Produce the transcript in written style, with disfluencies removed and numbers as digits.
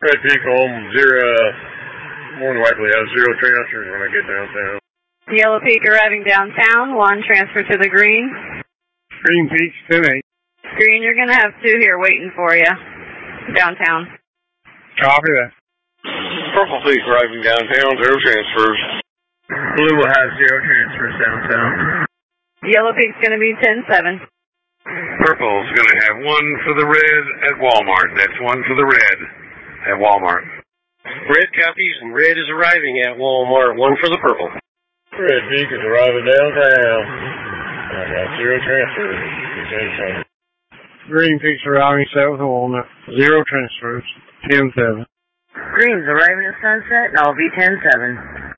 Red Peak home, zero, more than likely have zero transfers when I get downtown. Yellow Peak arriving downtown, 1 transfer to the green. Green Peak, 10-8. Green, you're going to have 2 here waiting for you, downtown. Copy that. Purple Peak arriving downtown, 0 transfers. Blue will have 0 transfers downtown. Yellow Peak's going to be 10-7. Purple's going to have 1 for the red at Walmart. That's 1 for the red at Walmart. Red copies, and red is arriving at Walmart. 1 for the purple. Red Peak is arriving downtown. I got 0 transfers. Green Peak's arriving south of Walnut. 0 transfers. 10-7. Green's arriving at Sunset, and I'll be 10-7.